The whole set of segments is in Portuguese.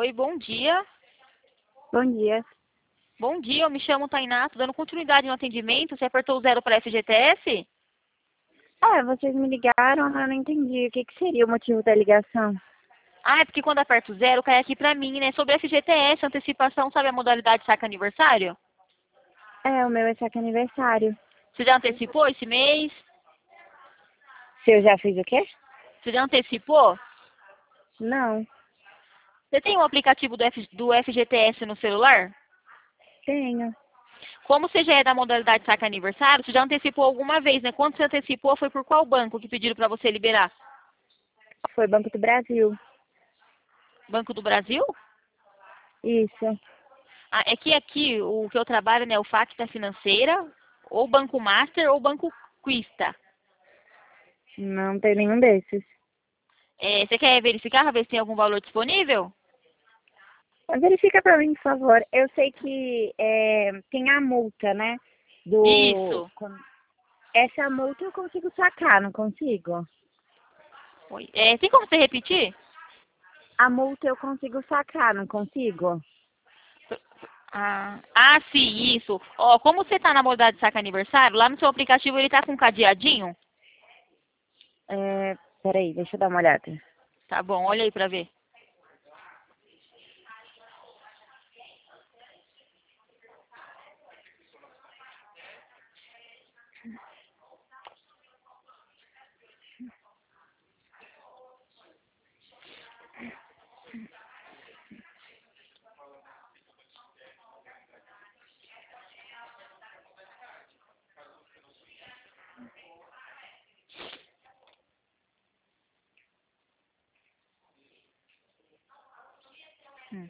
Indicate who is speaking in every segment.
Speaker 1: Oi, bom dia.
Speaker 2: Bom dia.
Speaker 1: Bom dia, eu me chamo Tainá, tô dando continuidade no atendimento. Você apertou o 0 para FGTS?
Speaker 2: Vocês me ligaram, mas eu não entendi. O que que seria o motivo da ligação?
Speaker 1: Ah, é porque quando aperta o 0 cai aqui pra mim, né? Sobre FGTS, antecipação, sabe a modalidade saque aniversário?
Speaker 2: O meu é saque aniversário.
Speaker 1: Você já antecipou esse mês?
Speaker 2: Se eu já fiz o quê?
Speaker 1: Você já antecipou?
Speaker 2: Não,
Speaker 1: Você tem o aplicativo do FGTS no celular?
Speaker 2: tenho.
Speaker 1: Como você já é da modalidade saque aniversário, você já antecipou alguma vez, né? Quando você antecipou, foi por qual banco que pediram pra você liberar?
Speaker 2: Foi Banco do Brasil.
Speaker 1: Banco do Brasil?
Speaker 2: Isso.
Speaker 1: Ah, é que aqui o que eu trabalho, né, o Facta Financeira, ou Banco Master ou Banco Quista.
Speaker 2: Não tem nenhum desses.
Speaker 1: Você quer verificar, ver se tem algum valor disponível?
Speaker 2: Verifica pra mim, por favor. Eu sei que tem a multa, né?
Speaker 1: Isso.
Speaker 2: Essa multa eu consigo sacar, não consigo?
Speaker 1: Oi. Tem como você repetir?
Speaker 2: A multa eu consigo sacar, não consigo?
Speaker 1: Sim, isso. Ó, como você tá na modalidade de saque aniversário, lá no seu aplicativo ele tá com um cadeadinho?
Speaker 2: Peraí, deixa eu dar uma olhada.
Speaker 1: Tá bom, olha aí pra ver. Hum.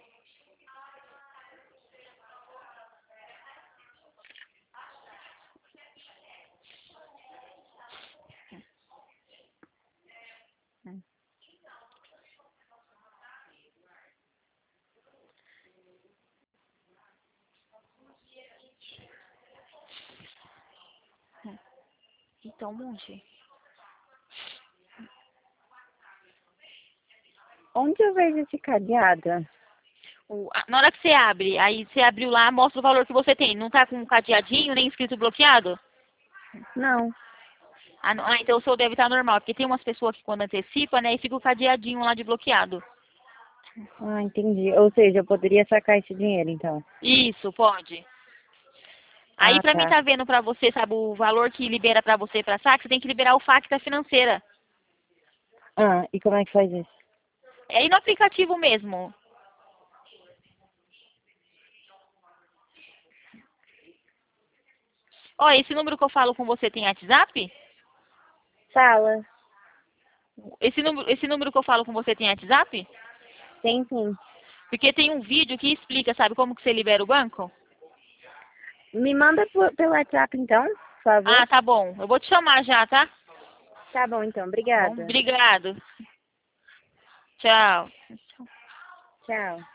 Speaker 1: Hum. Então, um monte.
Speaker 2: Onde eu vejo esse cadeado?
Speaker 1: Na hora que você abre, aí você abriu lá, mostra o valor que você tem. Não tá com um cadeadinho, nem escrito bloqueado?
Speaker 2: Não.
Speaker 1: Então o seu deve estar normal, porque tem umas pessoas que quando antecipa, né, e fica o cadeadinho lá de bloqueado.
Speaker 2: Entendi. Ou seja, eu poderia sacar esse dinheiro, então.
Speaker 1: Isso, pode. Aí
Speaker 2: Ah,
Speaker 1: pra mim
Speaker 2: tá.
Speaker 1: tá vendo pra você, sabe, o valor que libera pra você pra saque, você tem que liberar o Facta Financeira.
Speaker 2: E como é que faz isso?
Speaker 1: É aí no aplicativo mesmo. Ó, esse número que eu falo com você tem WhatsApp?
Speaker 2: Fala.
Speaker 1: Esse número que eu falo com você tem WhatsApp?
Speaker 2: Tem sim.
Speaker 1: Porque tem um vídeo que explica, sabe, como que você libera o banco?
Speaker 2: Me manda pelo WhatsApp, então, por favor.
Speaker 1: Ah, tá bom. Eu vou te chamar já, tá?
Speaker 2: Tá bom, então.
Speaker 1: Bom,
Speaker 2: Obrigada.
Speaker 1: obrigado. Tchau.
Speaker 2: Tchau.